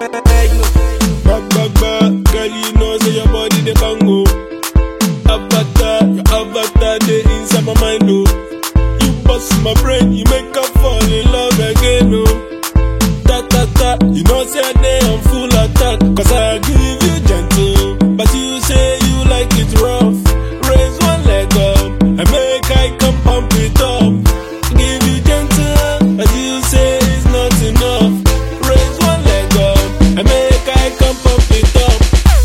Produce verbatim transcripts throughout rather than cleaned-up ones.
Back, back, back, girl, you know say your body they can go. Avatar, your avatar they inside my mind, oh. You bust my brain, you make up fall in love again, oh. Ta ta ta, you know say they on full attack, cause I give you gentle, but you say you like it rough. Raise one leg up, and make I come pump it up. Give you gentle, but you say it's not enough. Raise one leg up, and make I come pump it up.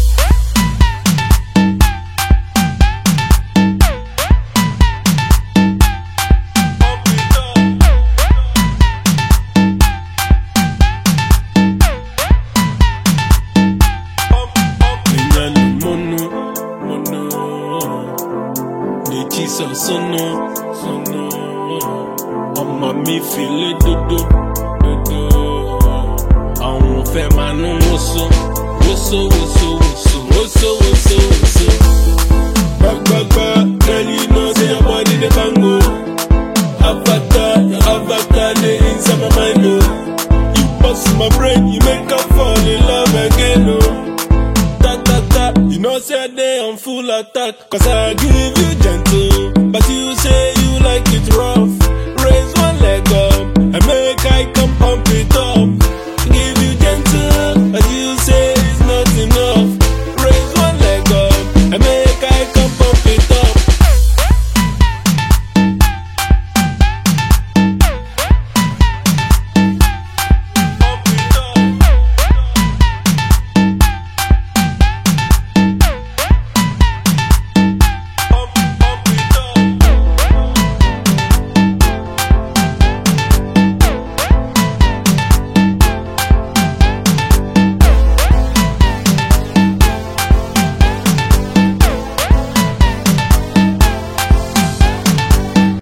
Pump it up. Pump, pump it up. Mono, mono. Nechi so sono, sono. Ọmọ mi file dodo, dodo. Àwọn fẹ́ máa nú wóso, wóso, wóso, wóso, wóso, wóso, wóso. Gbagbagba, girl, you know say your body dey can go. Avatar, your avatar dey inside my mind, oh. You bust my brain, you make up fall in love again, oh. Ta ta ta, you know say I dey on full attack, cause I give